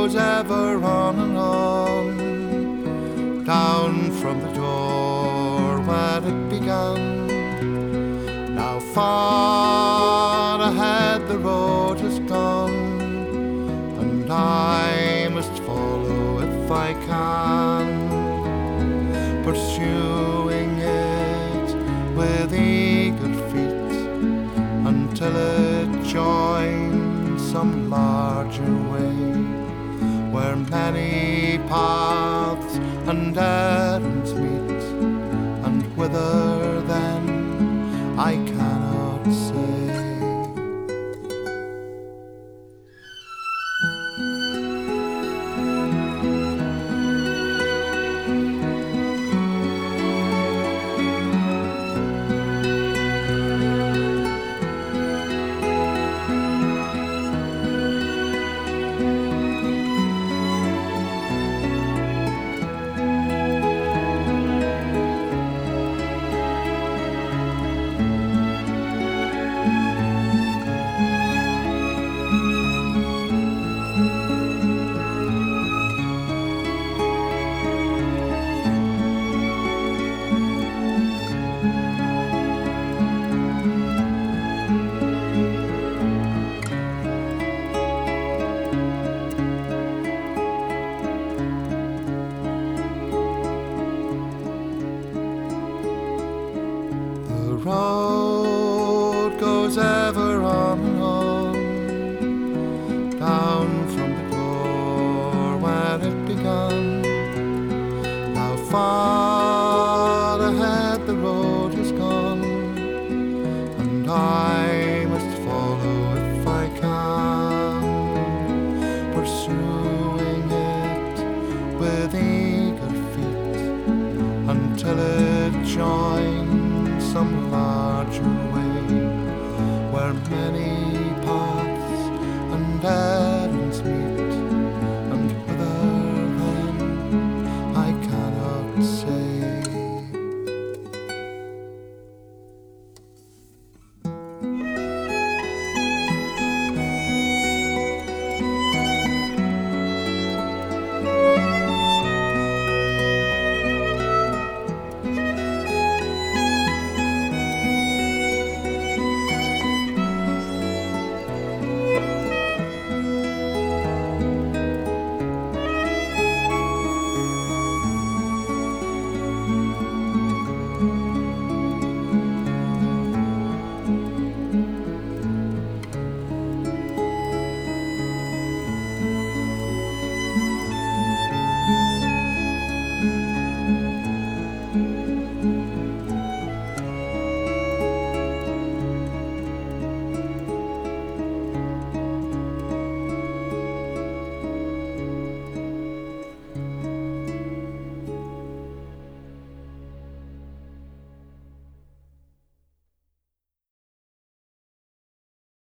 goes ever on and on, down from the door where it began. Now far ahead the road has gone, and I must follow if I can, pursuing it with eager feet until it joins some larger way, where many paths and errands meet, and whither then I cannot say. The road goes ever on and on, down from the door where it began. Now far ahead the road has gone, and I must follow if I can, pursuing it with eager feet until it joins some larger way, where many